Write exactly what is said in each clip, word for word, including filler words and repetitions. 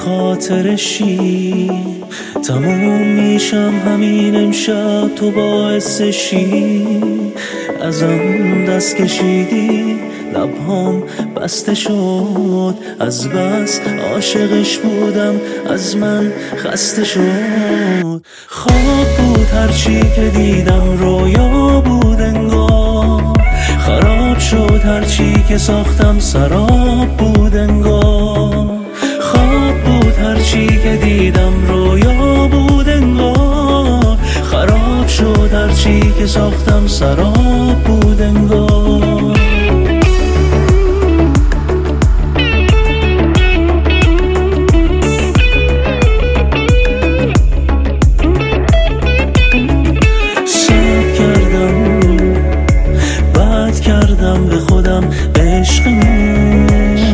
خاطرشی. تموم میشم همین امشب تو باعثشی. ازم دست کشیدی لبهام بسته شد، از بس عاشقش بودم از من خسته شد. خواب بود هرچی که دیدم رویا بود انگار، خراب شد هرچی که ساختم سراب بود انگار. خواب بود هرچی که دیدم رویا بود انگار، خراب شد هرچی که ساختم سراب بود انگار. به خودم به عشقمون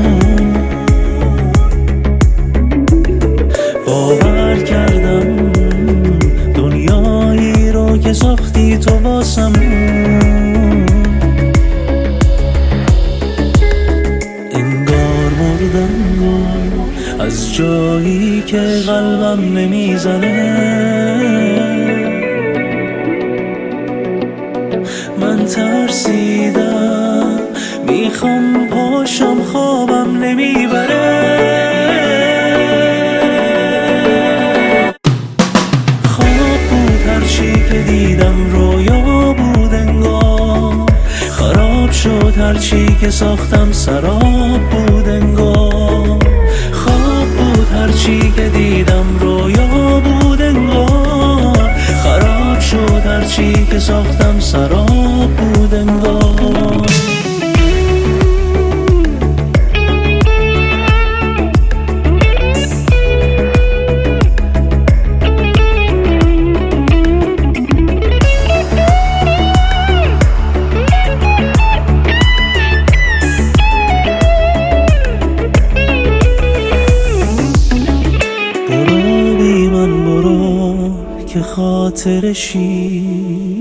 باور کردم، دنیایی رو که ساختی تو واسمون. انگار مردم از جایی که قلبم نمیزنه. من ترسیدم میخوام پاشم خوابم نمیبره. خواب بود هرچی که دیدم رویا بود انگار، خراب شد هرچی که ساختم سراب بود انگار. خواب بود هرچی که دیدم رویا بود انگار، خراب شد هرچی که ساختم سراب بود انگار. برو بی من برو که خاطرشی.